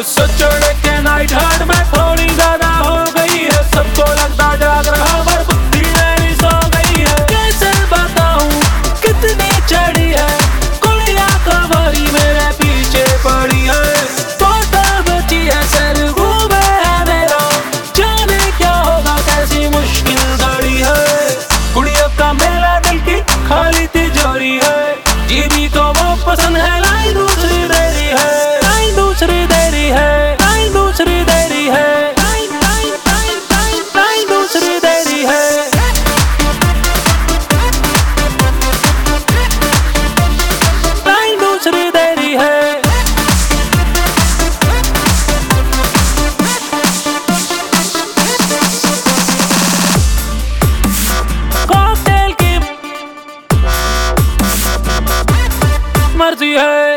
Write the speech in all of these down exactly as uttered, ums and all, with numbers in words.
सचड़े के night heart में थोड़ी ज्यादा हो गई है, सबको लगता जाग रहा पर बुद्धि मेरी सो गई है। कैसे बताऊं कितनी चढ़ी है, कुड़िया कवारी मेरे पीछे पड़ी है। तोता बची है सर घूमे है मेरा, जाने क्या होगा कैसी मुश्किल घड़ी है। कुड़ियों का मेला दिल की खाली तिजोरी है, जीवी को वो पसंद है लाई दूसरी देरी है, लाई दूसरी देरी है, लाई दूसरी देरी है, लाई लाई लाई लाई लाई दूसरी देरी है। लाई दूसरी देरी है। कॉकटेल की मर्जी है,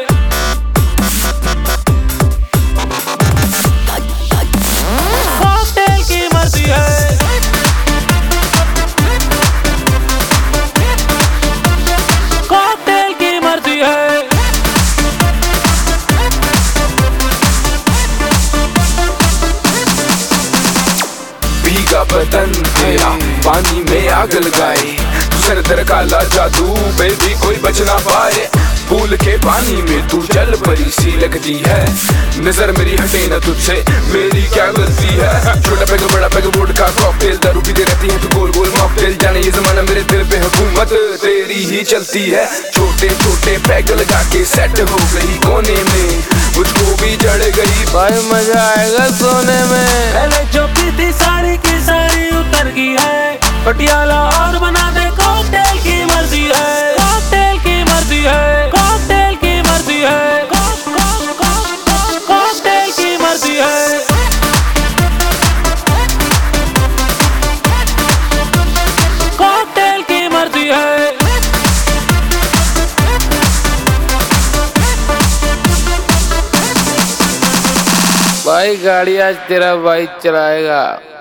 कॉकटेल की मर्जी है। कॉकटेल की मर्जी है। भीगा बदन तेरा पानी में आग लगाए, तू सर दर काला जादू बेबी कोई बच ना पाए। फूल के पानी में तू जल परी सी लगती है, नजर मेरी हटे न तुझसे मेरी क्या गलती है। छोटा पैग बड़ा पैग वोडका कॉकटेल दारू पीते रहती है तू गोल गोल मॉकटेल, जाने ये जमाना मेरे दिल पे हुकूमत तेरी ही चलती है। छोटे छोटे पैग लगा के सेट हो गई कोने में, मुझको भी जड़ गई भाई मजा आएगा सोने में। पहले जो की थी साड़ी की साड़ी उतर गई है, पटियाला और बना दे कॉकटेल की मर्जी है, कॉकटेल की मर्जी है, कॉकटेल की मर्जी है, cock cock cock cock cocktail की मर्जी है। कॉकटेल की मर्जी है। भाई गाड़ी आज तेरा भाई चलाएगा।